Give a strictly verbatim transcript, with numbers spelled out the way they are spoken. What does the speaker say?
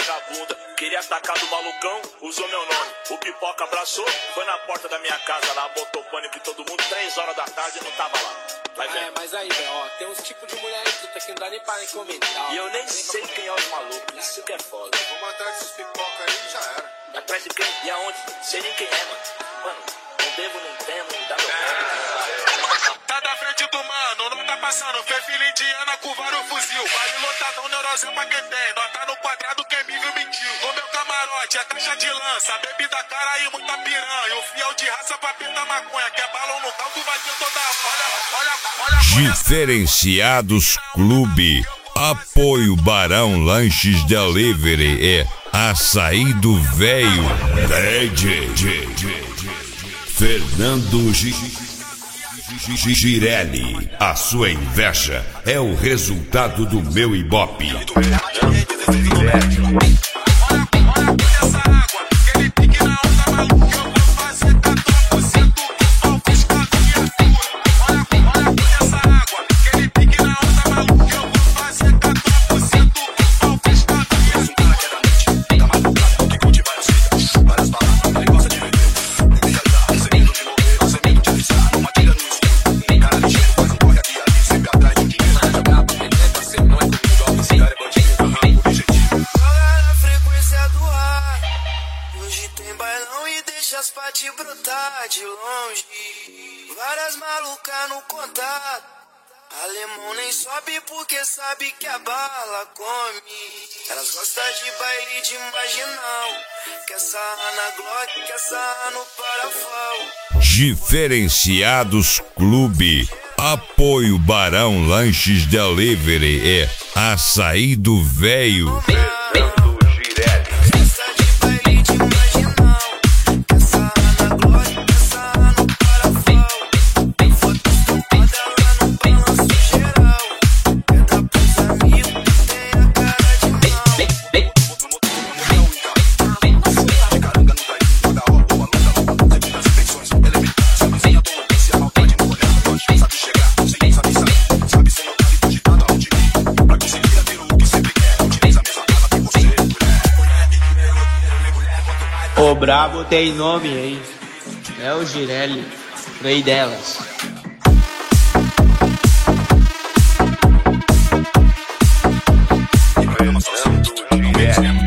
vagabunda. Queria atacar do malucão, usou meu nome. O pipoca abraçou, foi na porta da minha casa lá, botou pânico em todo mundo, três horas da tarde e não tava lá. Vai ver. É, mas aí, velho, ó, tem uns tipos de mulher aí que não dá nem pra nem comentar. E eu nem sei quem é os malucos, isso que é foda. Vamos atrás desses pipoca aí e já era. Atrás de quem? E aonde? Sei nem quem é, mano. Mano, não devo, não temo, não dá meu nome. Tá da frente do mano, não tá passando. Fê filha indiana com vários fuzil. Vale lotadão, neurose pra quem tem. Nota no quadrado, quem me viu mentiu. No meu camarote é caixa de lança, bebida cara e muita piranha. O fiel de raça pra pintar maconha. Quer balão no caldo, vai ter toda a... Olha, olha, olha. Diferenciados Clube. Apoio Barão Lanches Delivery é Açaí do Véio. D J Fernando Girelli. A sua inveja é o resultado do meu ibope. Pra te brotar de longe, várias malucas no contato. Alemão nem sobe porque sabe que a bala come. Elas gostam de baile de marginal, quer sarrar na Glock, quer sarrar no Parafal. Diferenciados Clube. Apoio Barão Lanches Delivery é Açaí do Véio. O brabo tem nome, hein? É o Girelli, rei delas. Fernando Girelli.